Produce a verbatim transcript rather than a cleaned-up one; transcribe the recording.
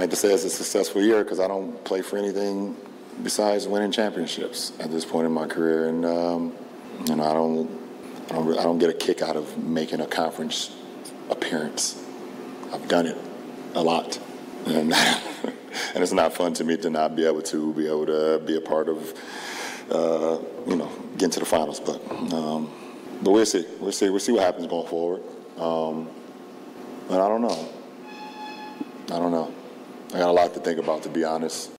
like to say it's a successful year because I don't play for anything besides winning championships at this point in my career, and um, you know I don't, I don't, I don't get a kick out of making a conference appearance. I've done it a lot, and and it's not fun to me to not be able to be able to be a part of, uh, you know, getting to the finals. But um, but we'll see, we'll see, we'll see what happens going forward. Um, but I don't know. I don't know. I got a lot to think about, to be honest.